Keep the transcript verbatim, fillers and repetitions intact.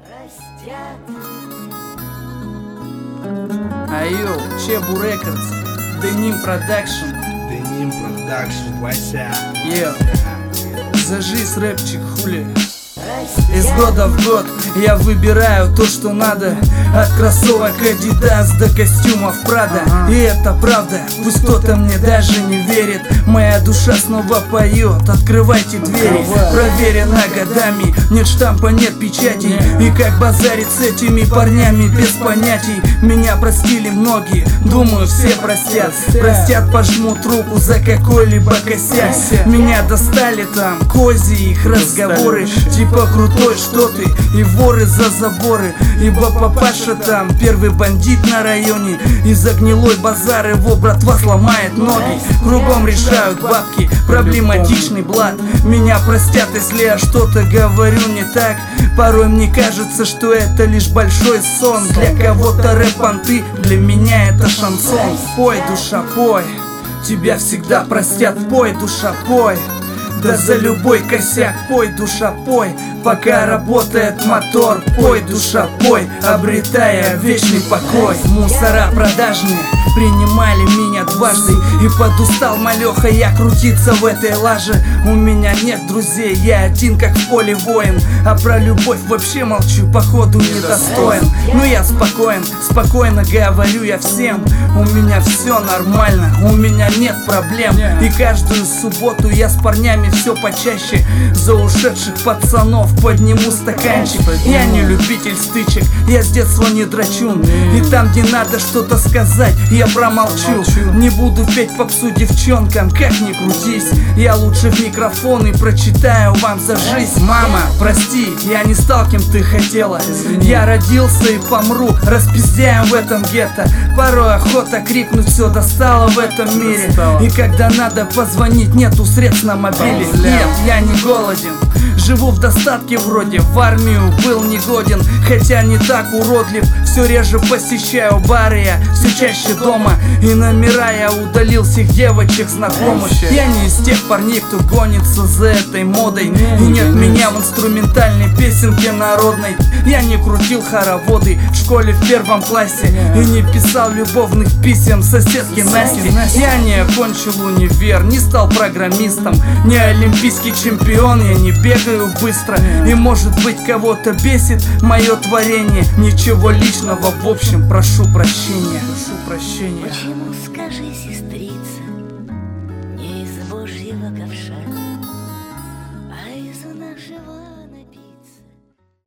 Айо, Чебу Рекордс, Деним Продакшн. Деним Продакшн, Вася. Йо, зажись, рэпчик, хули. Из года в год я выбираю то, что надо. От кроссовок Adidas до костюмов Prada. И это правда, пусть кто-то мне даже не верит. Моя душа снова поет, открывайте двери. Проверено годами, нет штампа, нет печатей. И как базарить с этими парнями без понятий. Меня простили многие, думаю все простят. Простят, пожмут руку за какой-либо косяк. Меня достали там кози, их разговоры. Типа крутой, что ты, и воры за заборы. Ибо папаша там первый бандит на районе. Из-за гнилой базар его братва сломает ноги. Кругом решают бабки, проблематичный блат. Меня простят, если я что-то говорю не так. Порой мне кажется, что это лишь большой сон. Для кого-то рэп-понты, для меня это шансон. Пой, душа, пой, тебя всегда простят. Пой, душа, пой, да за любой косяк. Пой, душа, пой, пока работает мотор. Пой, душа, пой, обретая вечный покой. Мусора продажные принимали меня дважды. И подустал малеха я крутиться в этой лаже. У меня нет друзей, я один как в поле воин. А про любовь вообще молчу, походу недостоин. Но я спокоен, спокойно говорю я всем. У меня все нормально, у меня нет проблем. И каждую субботу я с парнями все почаще за ушедших пацанов подниму стаканчик. Я не любитель стычек, я с детства не драчун. И там, где надо что-то сказать, я промолчу. Не буду петь попсу девчонкам, как ни крутись. Я лучше в микрофон и прочитаю вам за жизнь. Мама, прости, я не стал кем ты хотела. Я родился и помру, распиздяем в этом гетто. Порой охота крикнуть, все достало в этом мире. И когда надо позвонить, нету средств на мобиле. Нет, я не голоден, живу в достатке вроде. В армию был негоден, хотя не так уродлив. Все реже посещаю бары, я все чаще дома. И номера я удалил всех девочек знакомых. Я не из тех парней, кто гонится за этой модой. И нет меня в инструментальной песенке народной. Я не крутил хороводы в школе в первом классе. И не писал любовных писем соседке Насте. Я не окончил универ, не стал программистом. Не олимпийский чемпион, я не бегаю быстро. И может быть кого-то бесит мое творение. Ничего личного, в общем, прошу прощения. Прошу прощения.